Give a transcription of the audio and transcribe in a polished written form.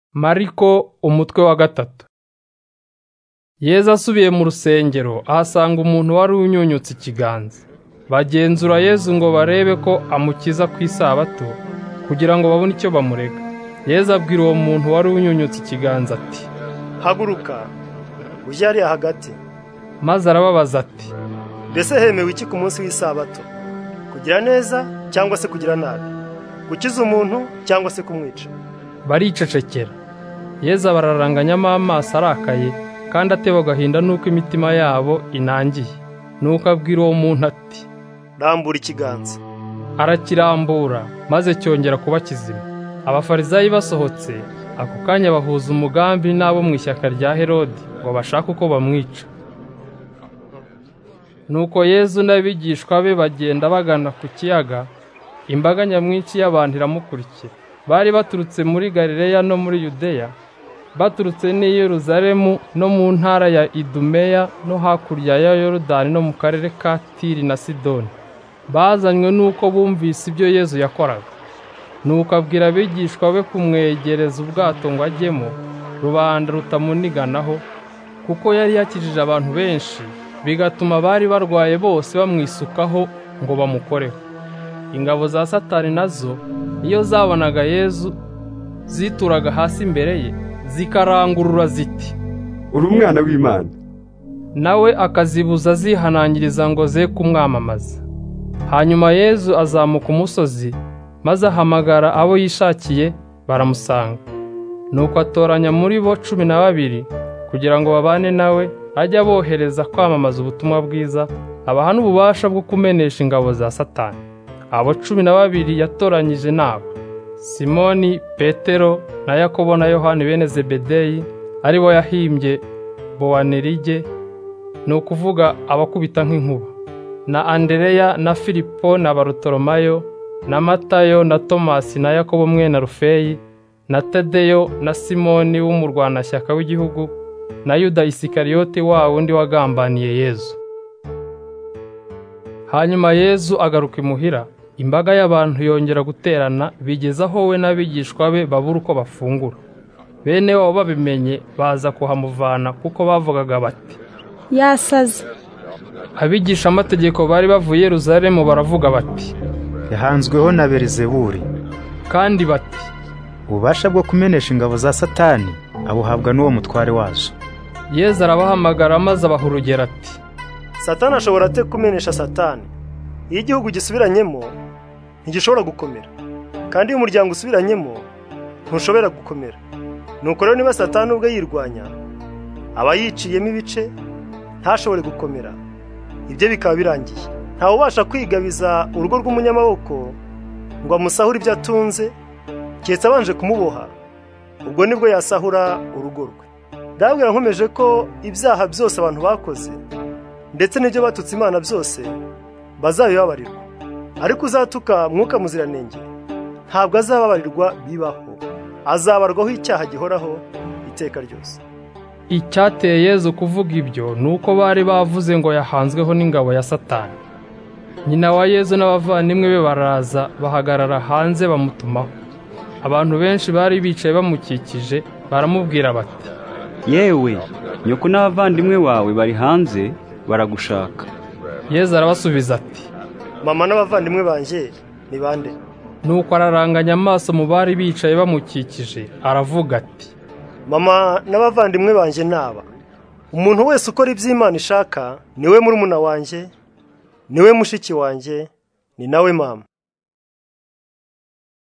Mariko umutwe wa 3. Yezu asubiye mu rusengero ahasanga umuntu wari unyunyutse ikiganza. Bagenzura Yezu ngo barebe ko amukiza ku isabato kugira ngo babone icyo bamurega. Yezu abwira uwo muntu wari unyunyutse ikiganza ati, haguruka ujye hariya hagati. Maze arababaza ati, mbese hemewe iki ku munsi w'isabato? Kugira neza cyangwa se kugira nabi? Gukiza umuntu cyangwa se kumwica? Baricecekera. Yezu bararanganyamo amaso arakaye kandi ateba agahinda nuko imitima yabo inangiye. Nuko abwira uwo muntu ati, rambura ikiganza. Arakirambura maze cyongera kuba kizima. Abafarisayi basohotse ako kanya bahuza umugambi n'abo mu ishyaka rya Herodi ngo bashaka uko bamwica. Nuko Yezu n'abigishwa be bagenda bagana ku kiyaga, imbaga nyamwinshi y'abantu iramukurikira. Bari baturutse muri Galileya no muri Yudeya, baturutse n'i Yerusalemu no mu ntara ya Idumeya no hakurya ya Yorodani no mu karere ka Tiri na Sidoni. Bazanywe nuko bumvise ibyo Yezu yakoraga. Nuko abwira abigishwa be kumwegereza ubwato ngo ajyemo, rubanda rutamuniganaho, kuko yari yakijije abantu benshi, bigatuma bari barwaye bose bamwisukaho ngo bamukoreho. Ingabo za Satani nazo iyo zabonaga Yezu zituraga hasi imbere ye, zikarangurura ziti, uri umwana w'Imana. Nawe akazibuza zihanangiriza ngo ze kumwamamaza. Hanyuma Yezu azamuka umusozi, maze ahamagara abo yishakiye, baramusanga. Nuko atoranya muri bo 12 kugira ngo babane nawe, ajya bohereza kwamamaza ubutumwa bwiza, abaha n'ububasha bwo kumenesha ingabo za Satani. Abo 12 yatoranyije nabo: Simoni Petero na Yakobo na Yohani bene Zebedeyi, ari bo yahimbye Boanerige, no kuvuga abakubita nk'inkuba, na Andereya na Filipo na Barutolomayo na Matayo na Tomasi na Yakobo mwene Rufeyi na Tadeyo na Simoni w'umurwanashyaka w'igihugu na Yuda Isikariyoti wa wundi wagambaniye Yezu. Hanyuma Yezu agaruka imuhira, imbaga y'abantu yongera guterana, bigezaho we n'abigishwa be babura uko bafungura. Bene wabo babimenye baza kuhamuvana kuko bavugaga bati, yasaze. Abigisha amategeko bari bavuye Yerusalemu baravuga bati, yahanzweho na Beelzebuli. Kandi bati, ububasha bwo kumenesha ingabo za Satani abuhabwa n'uwo mutware wazo. Yezu arabahamagara maze abaha urugero ati, Satani ashobora ate kumenesha Satani? Iyo igihugu gisubiranyemo ntigishobora gukomera, kandi iyo umuryango usubiranyemo ntushobora gukomera. Nuko rero niba Satani ubwe yirwanya, aba yiciyemo ibice, ntashobore gukomera, ibyo bikaba birangiye. Ntawe ubasha kwigabiza urugo rw'umunyamaboko ngo amusahure ibyo atunze, keretse abanje kumuboha, ubwo nibwo yasahura urugo rwe. Ndabwira nkomeje ko ibyaha byose abantu bakoze ndetse n'ibyo batutse Imana byose bazabibabarirwa, ariko uzatuka Mwuka Muziranenge ntabwo azababarirwa bibaho, azabarwaho icyaha gihoraho iteka ryose. Icyateye Yezu kuvuga ibyo nuko bari bavuze ngo yahanzweho n'ingabo ya Satani. Nyina wa Yezu n'abavandimwe be baraza bahagarara hanze bamutumaho. Abantu benshi bari bicaye bamukikije baramubwira bati, yewe nyoko n'abavandimwe bawe bari hanze baragushaka. Yezu arabasubiza ati, mama n'abavandimwe banjye ni bande? Nuko araranganya amaso mu bari bicaye bamukikije aravuga ati, mama n'abavandimwe banjye naba. Umuntu wese ukora iby'Imana ishaka niwe murumuna wanjye, niwe mushiki wanjye, ni nawe mama.